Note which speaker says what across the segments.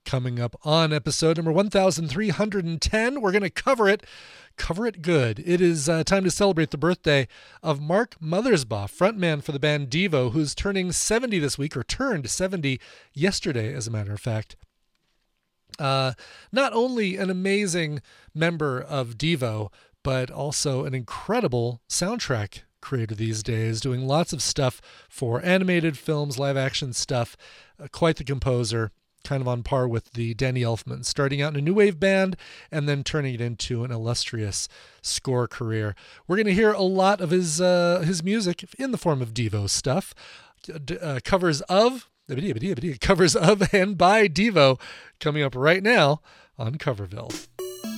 Speaker 1: Coming up on episode number 1310, we're going to cover it good. It is time to celebrate the birthday of Mark Mothersbaugh, frontman for the band Devo, who's turning 70 this week, or turned 70 yesterday, as a matter of fact. Not only an amazing member of Devo, but also an incredible soundtrack creator these days, doing lots of stuff for animated films, live action stuff. Quite the composer, kind of on par with the Danny Elfman, starting out in a new wave band and then turning it into an illustrious score career. We're going to hear a lot of his music in the form of Devo stuff, covers of and by Devo, coming up right now on Coverville.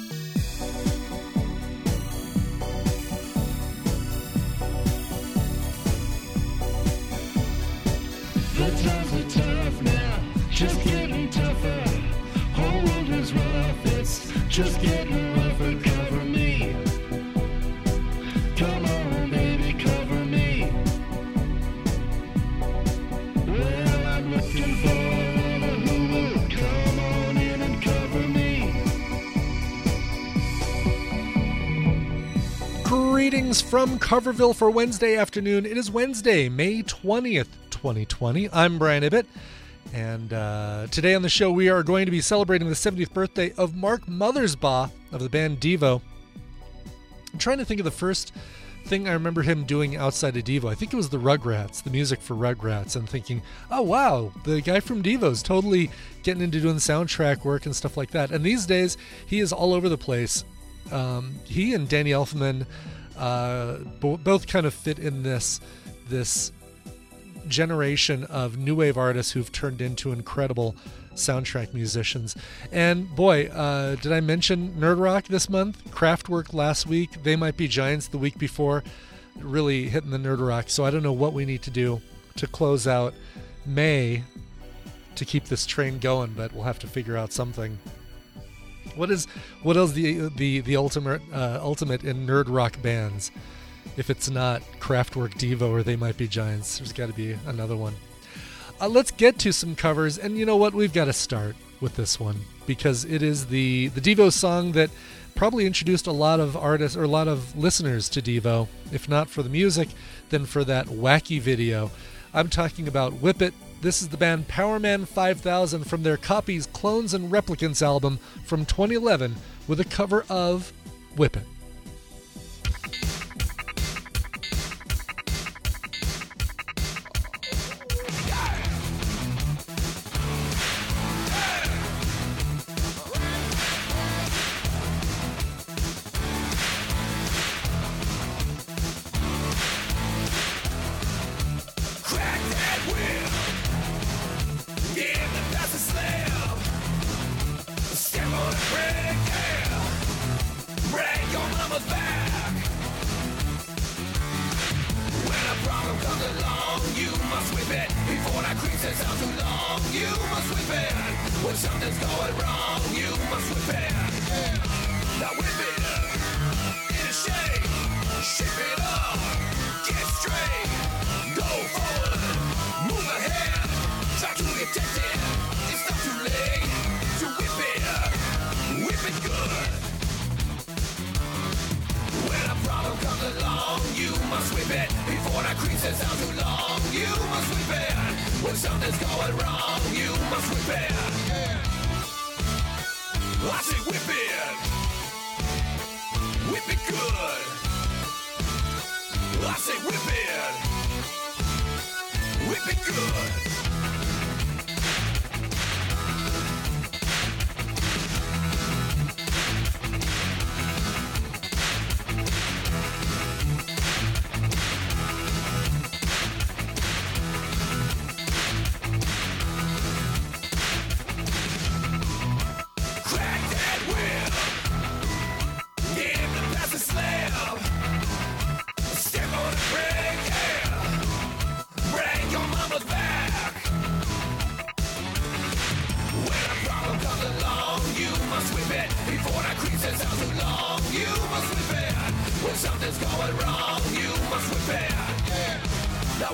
Speaker 2: The times are tough now, just getting tougher. Whole world is rough, it's just getting rougher. Cover me, come on baby, cover me. Well, I'm looking for one who will come on in and cover me.
Speaker 1: Greetings from Coverville for Wednesday afternoon. It is Wednesday, May 20th, 2020. I'm Brian Ibbett, and today on the show we are going to be celebrating the 70th birthday of Mark Mothersbaugh of the band Devo. I'm trying to think of the first thing I remember him doing outside of Devo. I think it was the Rugrats, the music for Rugrats, and thinking, oh wow, the guy from Devo's totally getting into doing soundtrack work and stuff like that. And these days he is all over the place. He and Danny Elfman both kind of fit in this generation of new wave artists who've turned into incredible soundtrack musicians. And boy, did I mention Nerd Rock this month? Kraftwerk last week. They Might Be Giants the week before. Really hitting the Nerd Rock. So I don't know what we need to do to close out May to keep this train going, but we'll have to figure out something. What is the ultimate in Nerd Rock bands? If it's not Kraftwerk, Devo, or They Might Be Giants, there's got to be another one. Let's get to some covers, and you know what? We've got to start with this one because it is the Devo song that probably introduced a lot of artists or a lot of listeners to Devo. If not for the music, then for that wacky video. I'm talking about Whip It. This is the band Powerman 5000 from their Copies, Clones, and Replicants album from 2011 with a cover of Whip It.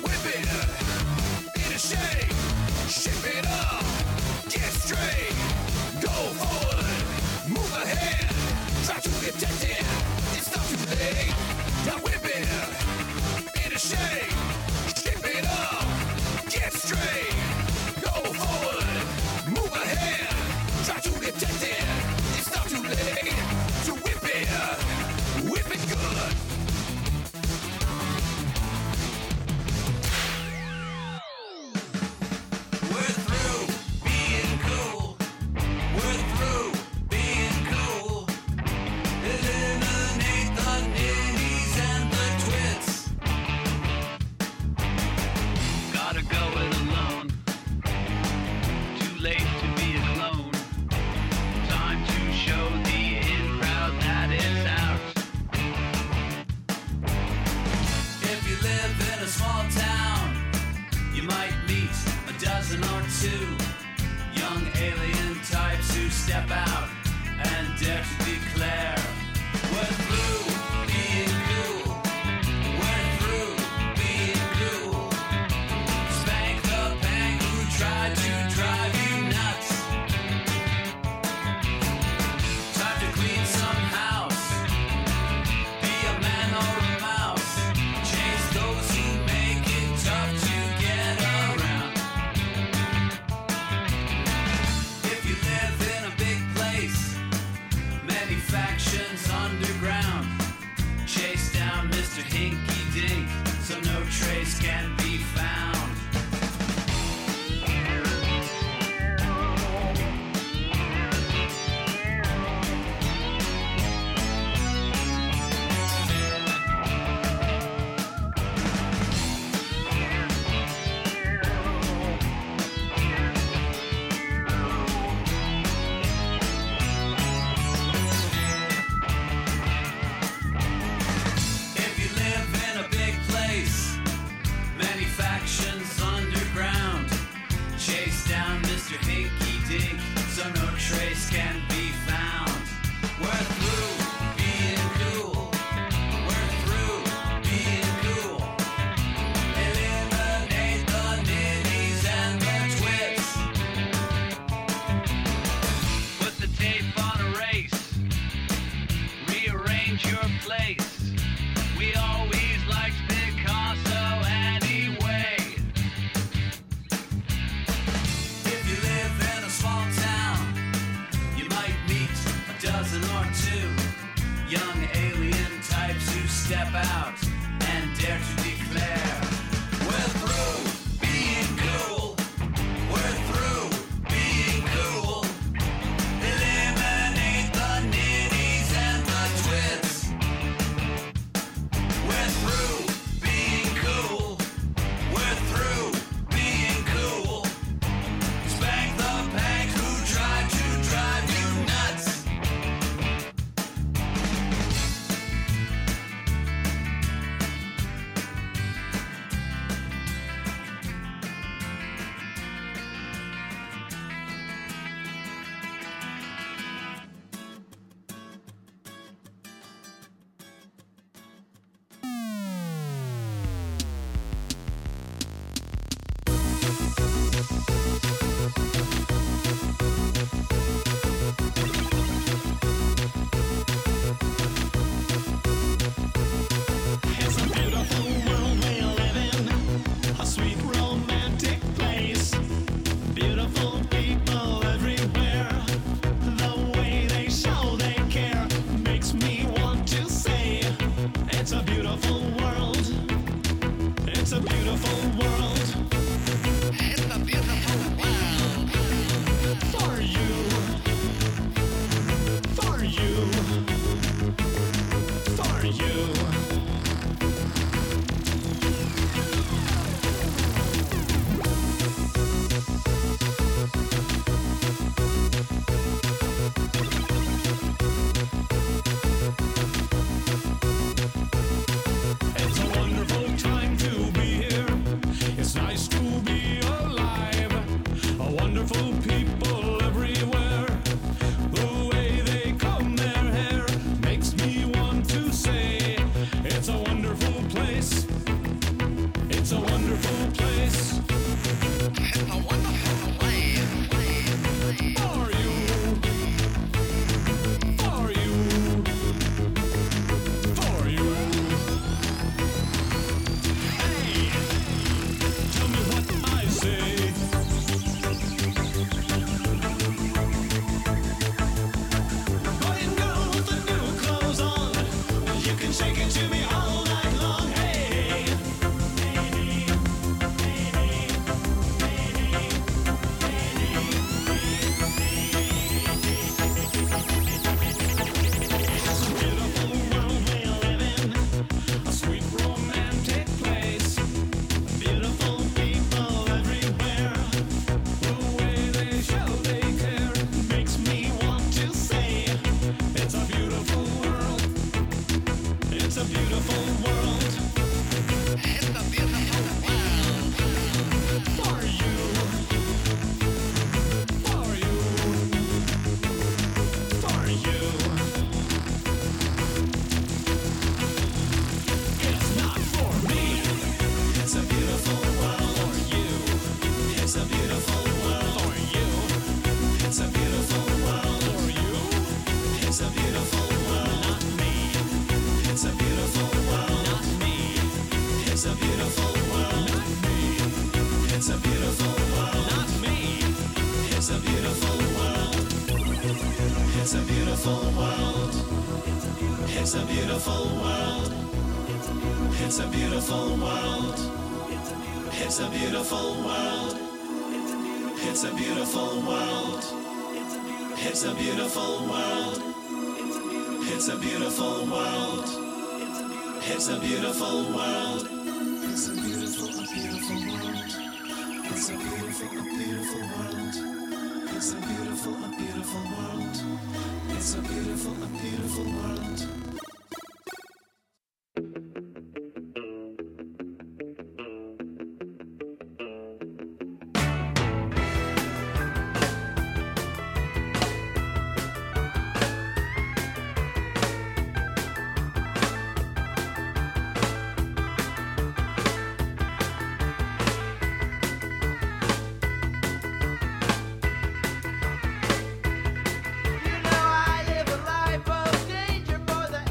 Speaker 2: Shake it up, get straight.
Speaker 3: shame. Keep it up, get straight, go forward, move ahead. Try to detect it, it's not too late to whip it good. We're through being cool. We're through being cool. Eliminate the ninnies and the twits.
Speaker 4: Gotta go it alone. Too late to be a clone. Time to show the in crowd that is out.
Speaker 3: If you live in a small town, you might meet a dozen or two young alien types who step out and dare to declare, we're through being cool. We're through being cool. Spank the pank who tried to drive you nuts. Time to clean some house. Be a man or a mouse. Chase those who make it tough to get around. If you live in a big place, many factions underground. Chase down Mr. Hinky Dink so no trace can be found. If you live in a big place, many factions underground. Chase down Mr. Hinky Dink so no trace can be found. We're through being cool. We're through being cool. Eliminate the ninnies and the twits.
Speaker 4: Put the tape on erase. Rearrange your place. We always liked Picasso anyway.
Speaker 3: If you live in a small town, you might meet a dozen or two young alien types who step out and dare to declare, we're through being cool. We're through being cool. Eliminate the ninnies and the twits. We're through being cool. We're through being cool. Spank the pank who tried to drive you nuts.
Speaker 2: beautiful world. It's a beautiful world. It's a beautiful world. It's a beautiful world. It's a beautiful world. It's a beautiful world. It's a beautiful world. It's a beautiful world. It's a beautiful world. It's a beautiful world. It's a beautiful world. It's a beautiful world.
Speaker 5: You know I live a life of danger for the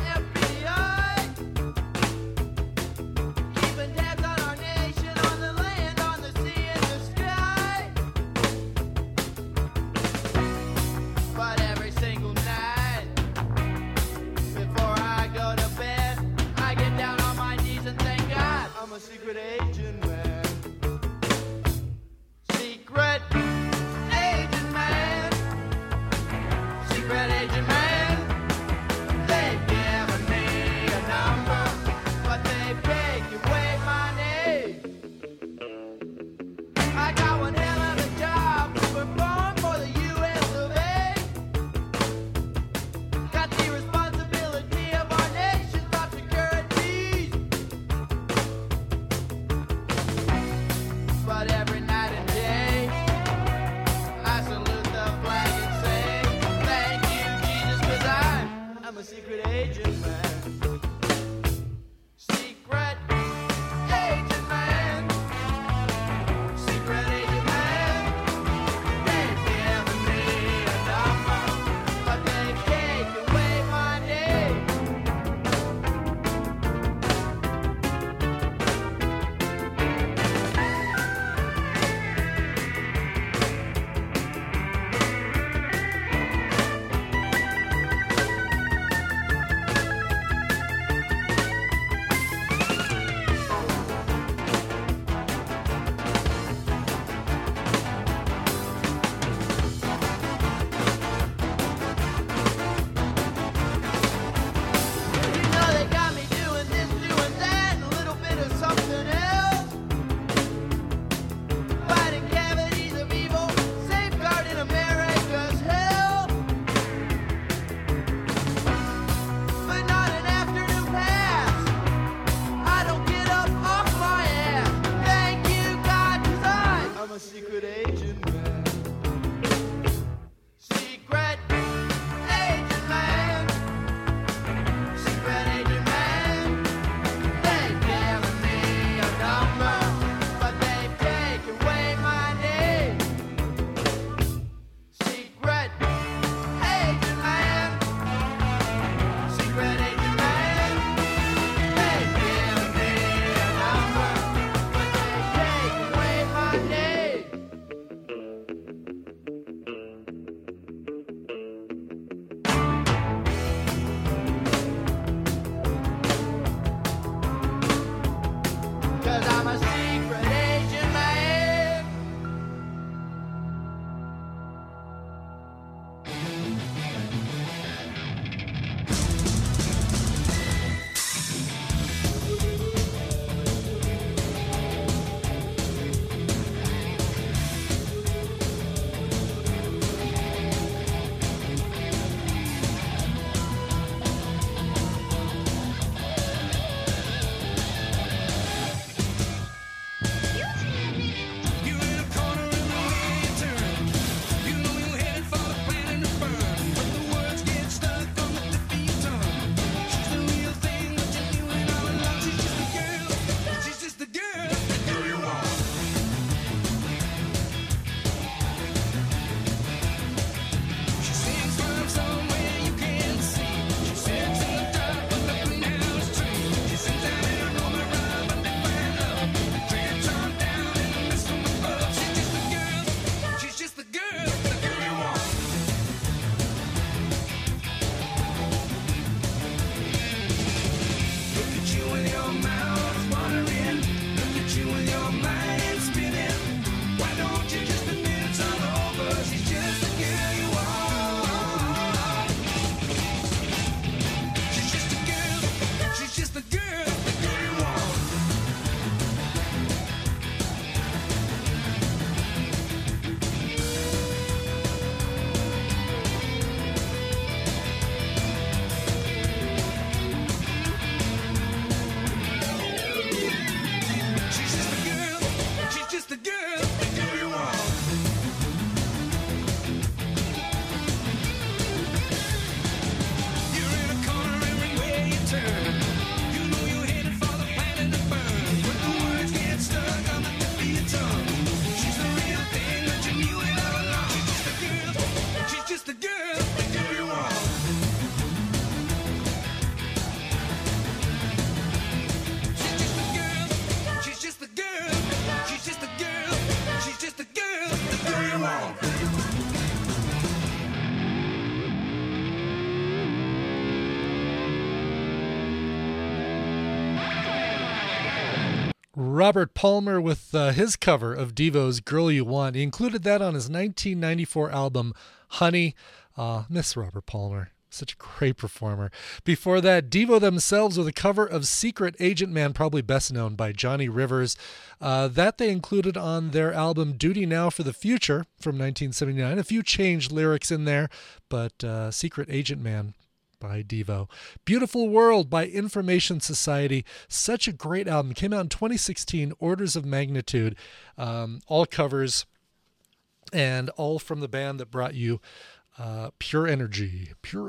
Speaker 1: Robert Palmer with his cover of Devo's Girl You Want. He included that on his 1994 album, Honey. Miss Robert Palmer. Such a great performer. Before that, Devo themselves with a cover of Secret Agent Man, probably best known by Johnny Rivers. That they included on their album Duty Now for the Future from 1979. A few changed lyrics in there, but Secret Agent Man by Devo. Beautiful World by Information Society. Such a great album. Came out in 2016, Orders of Magnitude. All covers and all from the band that brought you Pure Energy.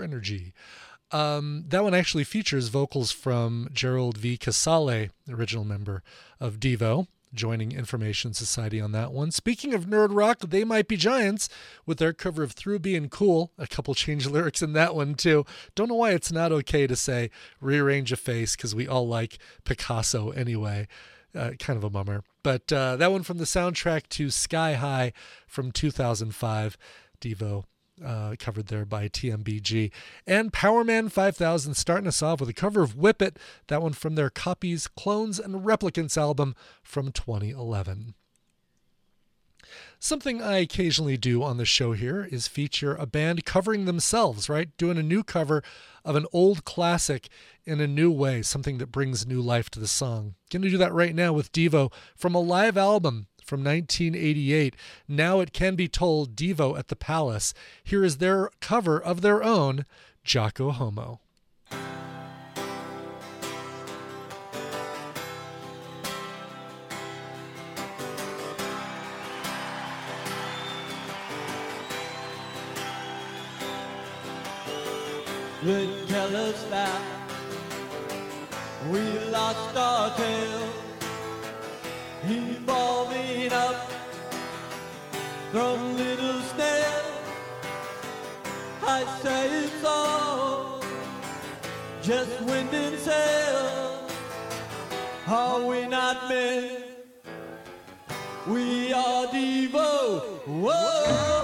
Speaker 1: That one actually features vocals from Gerald V. Casale, the original member of Devo, joining Information Society on that one. Speaking of nerd rock, They Might Be Giants with their cover of Through Being Cool. A couple changed lyrics in that one too. Don't know why it's not okay to say Rearrange a Face, because we all like Picasso anyway. Kind of a bummer. But that one from the soundtrack to Sky High from 2005. Devo covered there by TMBG. And Powerman 5000 starting us off with a cover of Whip It, that one from their Copies, Clones, and Replicants album from 2011. Something I occasionally do on the show here is feature a band covering themselves, right? Doing a new cover of an old classic in a new way, something that brings new life to the song. Going to do that right now with Devo from a live album from 1988. Now It Can Be Told, Devo at the Palace. Here is their cover of their own, Jocko Homo.
Speaker 5: They tell us that we lost our tail, evolving up from little snail. I say it's all just wind and sail. Are we not men? We are Devo. Whoa.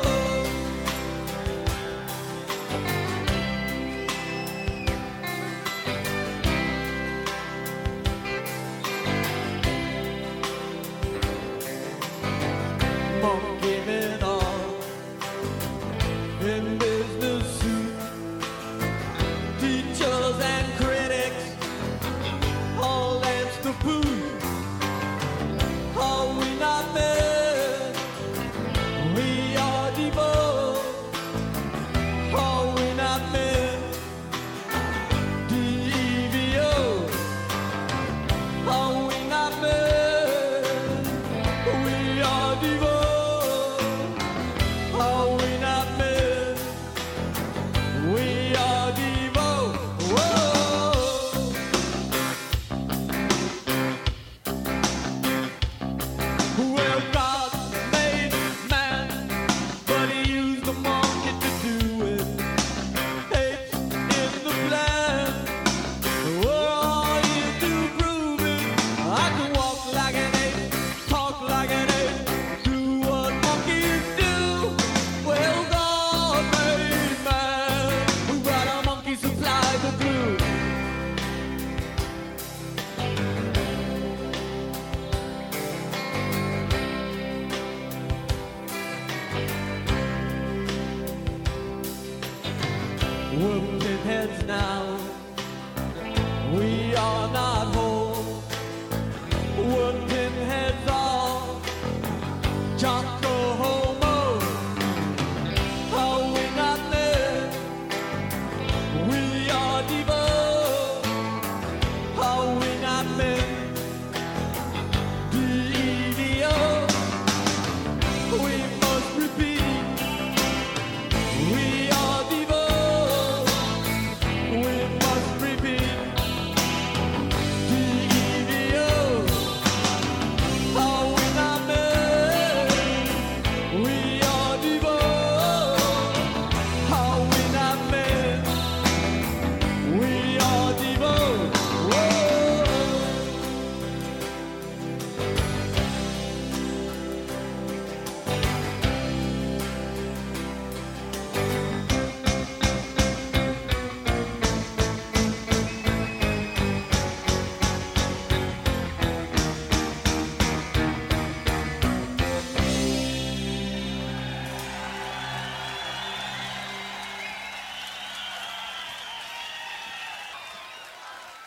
Speaker 5: Monkey men all in business suit, teachers and critics all dance the booth. Are we not men? We are Devo. Are we not men? DEVO. Are we not men? We are Devo. Are we not men? We are Devo. Whoa. Well, God made man, but he used the monkey to do it. It's in the plan. Oh, you do prove it. I can walk like an ape, talk like an ape, do what monkeys do. Well, God made man, who brought a monkey supply the glue. Whooping heads now, we are not whole. Whooping heads all, Jocko Homo. Are we not men? We are Devo. Are we not men? DEVO. We must repeat. We are Devo. We must repeat. DEVO. Are we not men? We are Devo. Are we not men? We are Devo. Whoa.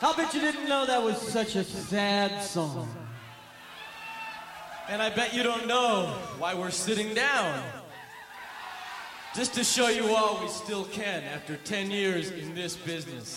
Speaker 5: I'll bet you didn't know that was such a sad song.
Speaker 6: And I bet you don't know why we're sitting down. Just to show you all we still can after 10 years in this business.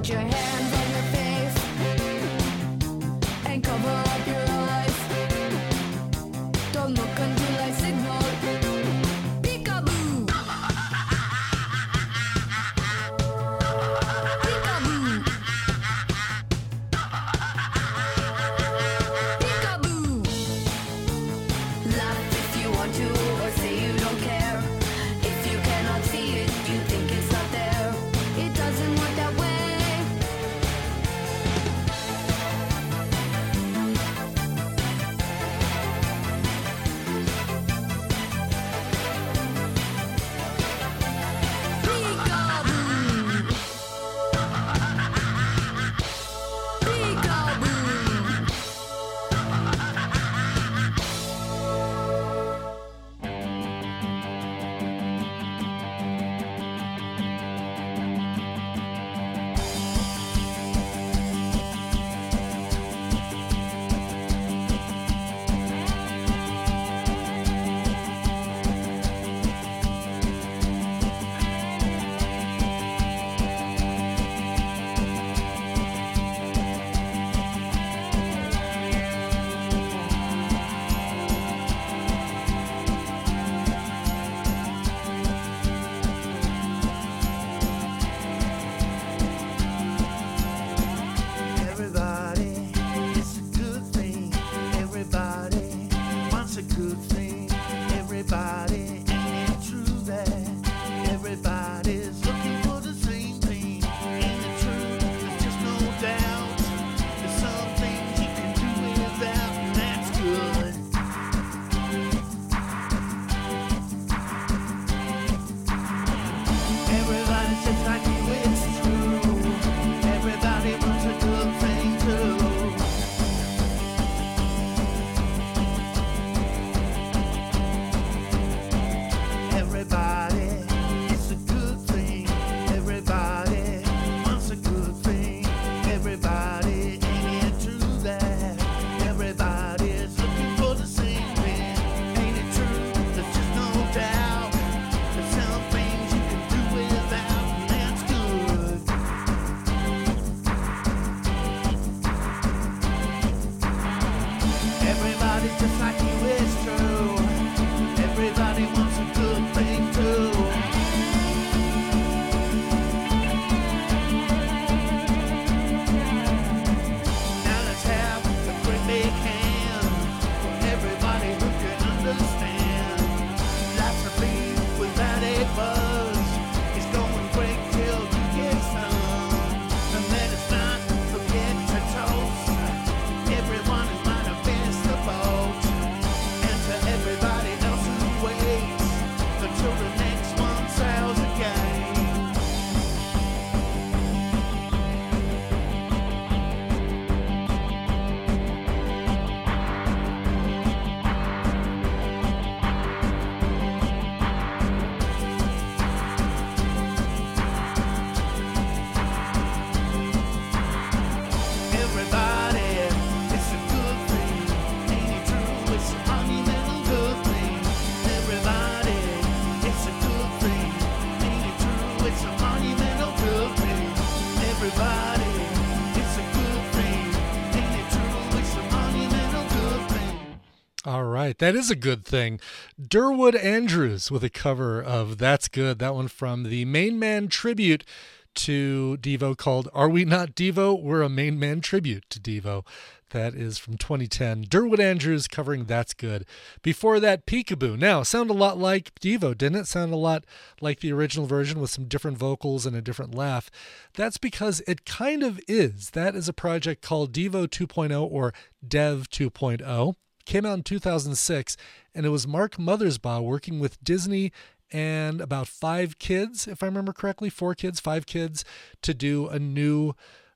Speaker 7: Put your hands on your face and cover up your eyes. Don't look until I signal. Peekaboo! Peekaboo! Peekaboo! Laugh if you want to, or say you don't care. If you cannot see it, you think it's not there. It doesn't work that way. Peekaboo! Peekaboo!
Speaker 2: Everybody, it's a good thing. Everybody wants a good thing. Everybody, ain't it true that everybody's looking for the same thing? Ain't it true? There's just no doubt. There's some things you can do without, and that's good. Everybody's just like you, it's true. Everybody wants a good thing too. Everybody, it's a good thing. Everybody wants a good thing. Everybody, ain't it true that everybody's looking for the same thing? Ain't it true? There's just no doubt. There's some things you can do without, and that's good. Everybody's just like you, it's true. Everybody wants a good thing too. Now let's have a great big hand for everybody who can understand. Life's a beat without a buzz. It's going great till you get some. And let us not forget to toast everyone who might have missed the boat. And to everybody else who waits until the next one sails again. Everybody, it's a good thing. Ain't it true? It's a monumental good thing. Everybody, it's a good thing. Ain't it true? It's a monumental good thing. Everybody, it's a good thing. Ain't it true? It's a monumental good thing.
Speaker 1: All right, that is a good thing. Durwood Andrews with a cover of That's Good. That one from the Main Man tribute to Devo called Are We Not Devo? We're a Main Man tribute to Devo. That is from 2010. Durwood Andrews covering That's Good. Before that, Peekaboo. Now, sound a lot like Devo, didn't it? Sound a lot like the original version with some different vocals and a different laugh. That's because it kind of is. That is a project called Devo 2.0 or Dev 2.0. Came out in 2006, and it was Mark Mothersbaugh working with Disney and about 5 kids, if I remember correctly, 4 kids, 5 kids, to do a new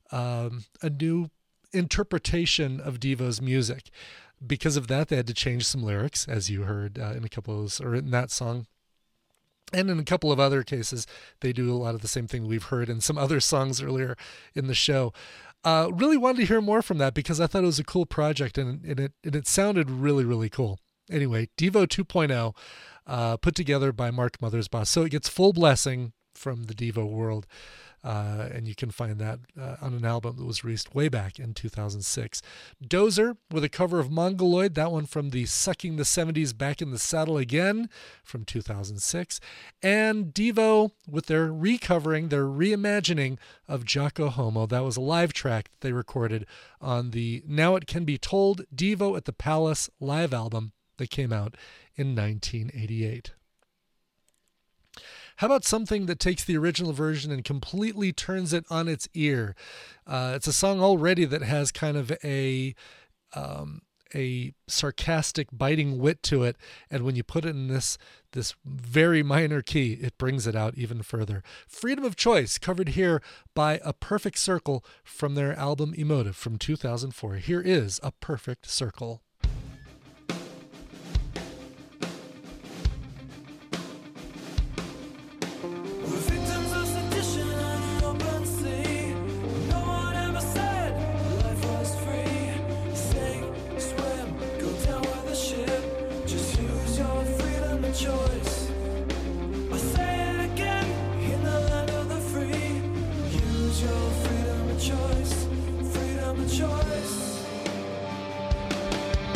Speaker 1: interpretation of Devo's music. Because of that, they had to change some lyrics, as you heard in a couple of those, or in that song. And in a couple of other cases, they do a lot of the same thing we've heard in some other songs earlier in the show. Really wanted to hear more from that because I thought it was a cool project and it sounded really, really cool. Anyway, Devo 2.0, put together by Mark Mothersbaugh. So it gets full blessing from the Devo world. And you can find that on an album that was released way back in 2006. Dozer with a cover of Mongoloid, that one from the Sucking the 70s Back in the Saddle Again from 2006. And Devo with their recovering, their reimagining of Jocko Homo. That was a live track that they recorded on the Now It Can Be Told Devo at the Palace live album that came out in 1988. How about something that takes the original version and completely turns it on its ear? It's a song already that has kind of a sarcastic, biting wit to it, and when you put it in this very minor key, it brings it out even further. Freedom of Choice, covered here by A Perfect Circle from their album Emotive from 2004. Here is A Perfect Circle.
Speaker 5: Choice, freedom of choice.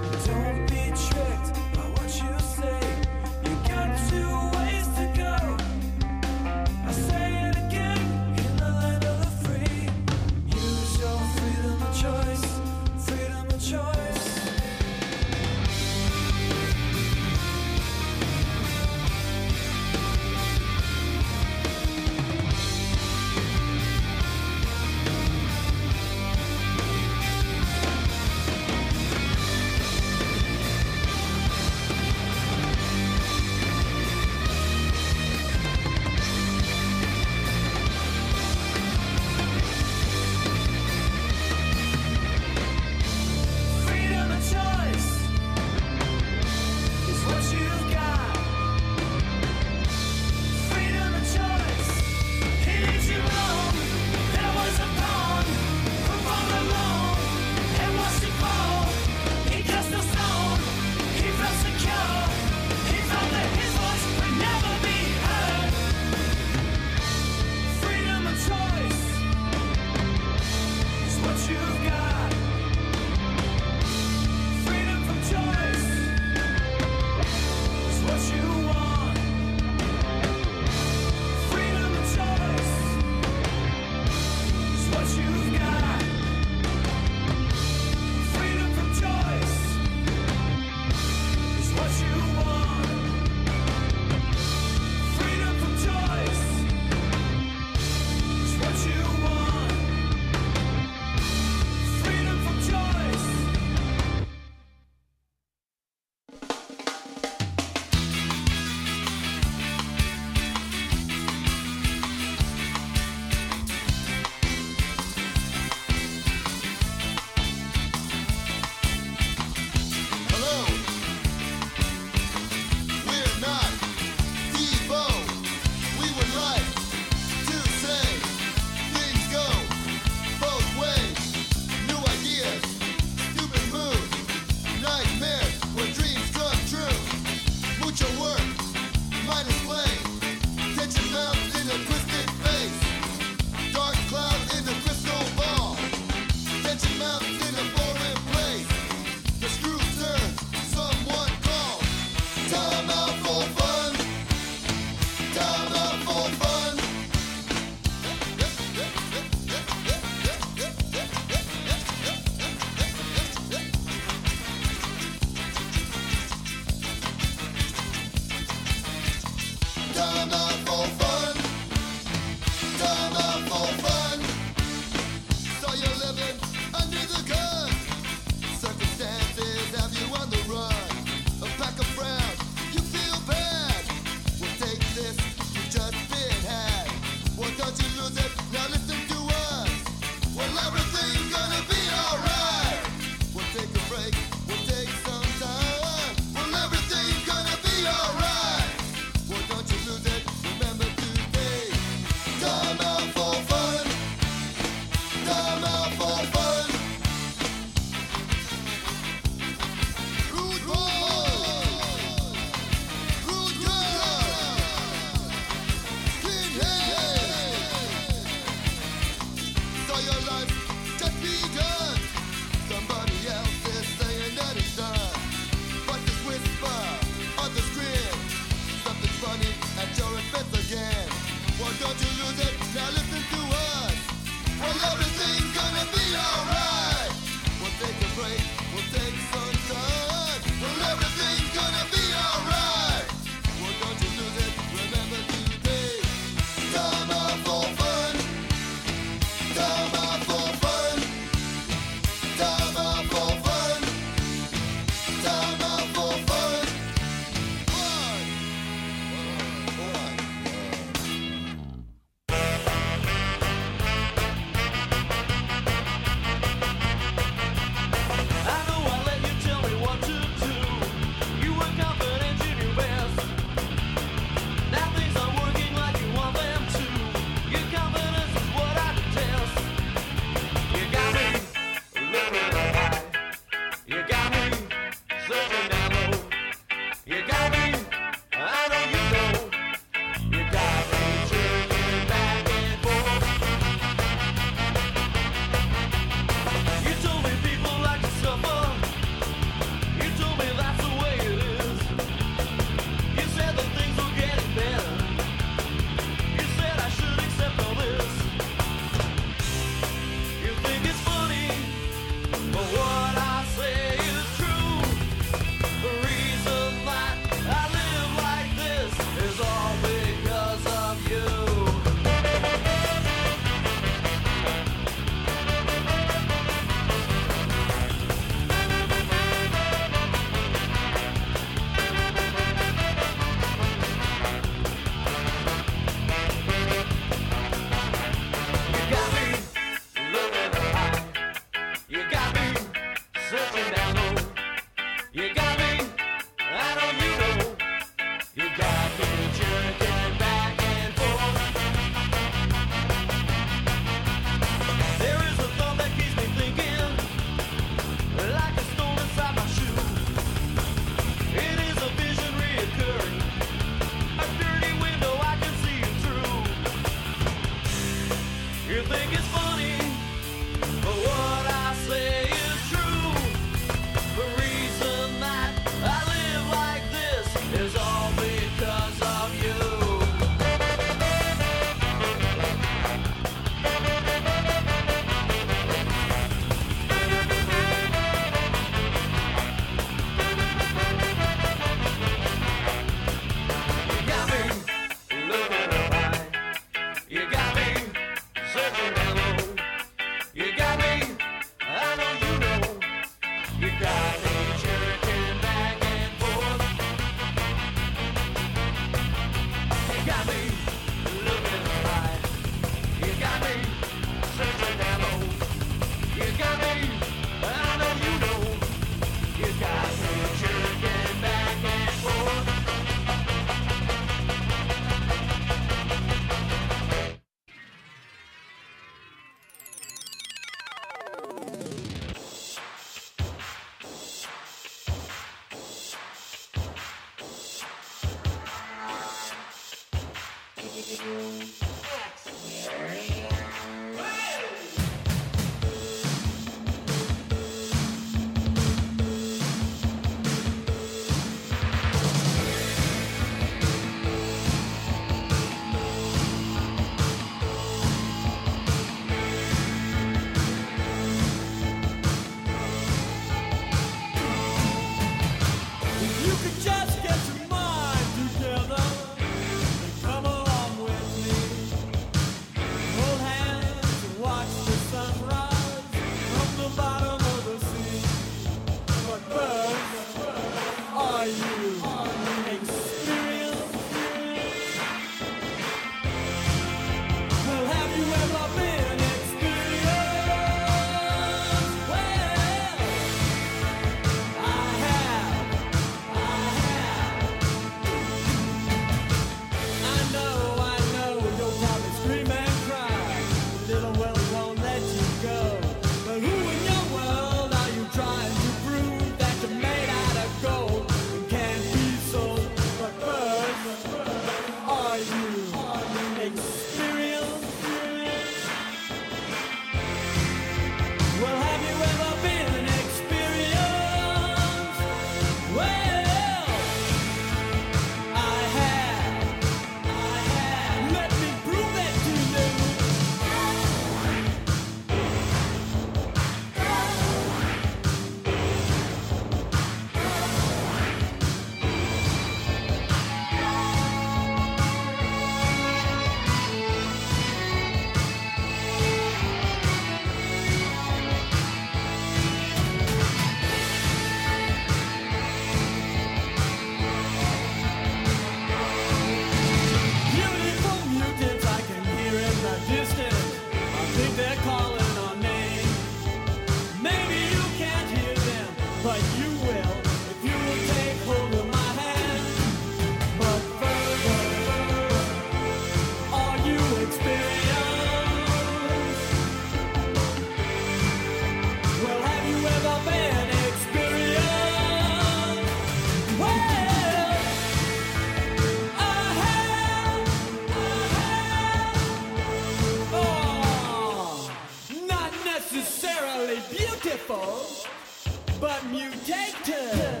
Speaker 5: beautiful, but mutated.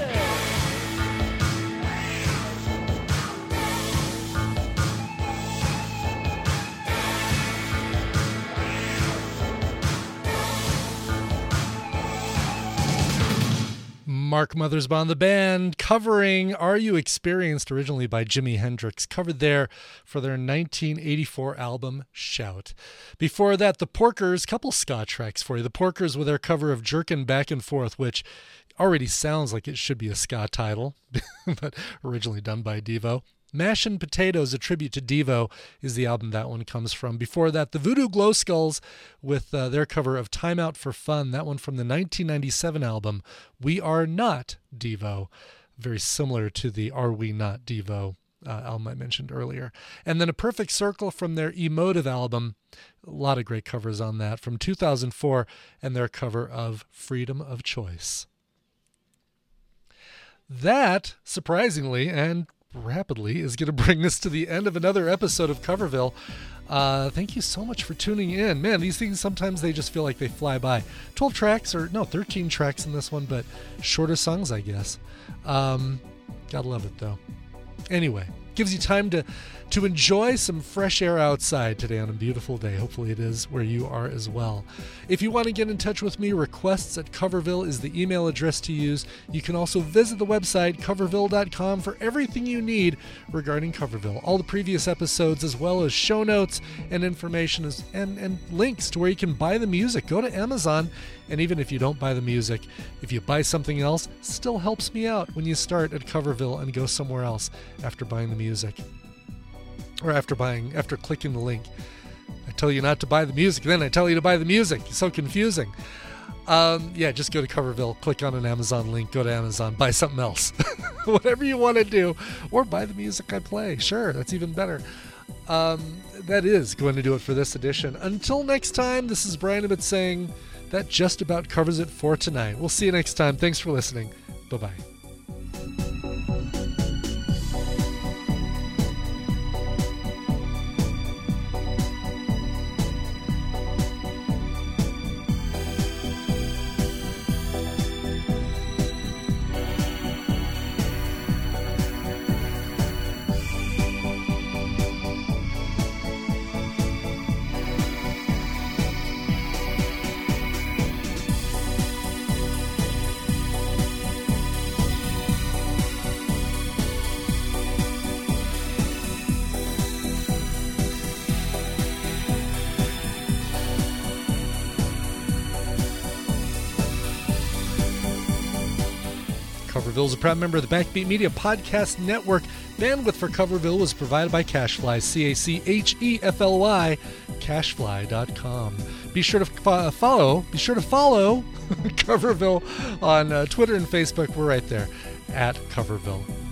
Speaker 1: Mark Mothersbaugh, the band, covering Are You Experienced, originally by Jimi Hendrix, covered there for their 1984 album, Shout. Before that, the Porkers, couple ska tracks for you. The Porkers with their cover of Jerkin' Back and Forth, which already sounds like it should be a ska title, but originally done by Devo. Mashin' Potatoes, a tribute to Devo, is the album that one comes from. Before that, the Voodoo Glow Skulls with their cover of Time Out for Fun, that one from the 1997 album, We Are Not Devo, very similar to the Are We Not Devo album I mentioned earlier. And then A Perfect Circle from their Emotive album, a lot of great covers on that, from 2004, and their cover of Freedom of Choice. That, surprisingly, and rapidly, is going to bring us to the end of another episode of Coverville. Thank you so much for tuning in. Man, these things, sometimes they just feel like they fly by. 13 tracks in this one, but shorter songs, I guess. Gotta love it, though. Anyway, gives you time to enjoy some fresh air outside today on a beautiful day. Hopefully it is where you are as well. If you want to get in touch with me, requests@Coverville is the email address to use. You can also visit the website, coverville.com, for everything you need regarding Coverville. All the previous episodes, as well as show notes and information and links to where you can buy the music. Go to Amazon, and even if you don't buy the music, if you buy something else, still helps me out when you start at Coverville and go somewhere else after buying the music. Or after clicking the link. I tell you not to buy the music, then I tell you to buy the music. It's so confusing. Just go to Coverville, click on an Amazon link, go to Amazon, buy something else. Whatever you want to do. Or buy the music I play. Sure, that's even better. That is going to do it for this edition. Until next time, this is Brian Ibbott saying that just about covers it for tonight. We'll see you next time. Thanks for listening. Bye-bye. Coverville is a proud member of the Backbeat Media Podcast Network. Bandwidth for Coverville was provided by Cashfly, CACHEFLY, cashfly.com. Be sure to follow Coverville on Twitter and Facebook. We're right there at Coverville.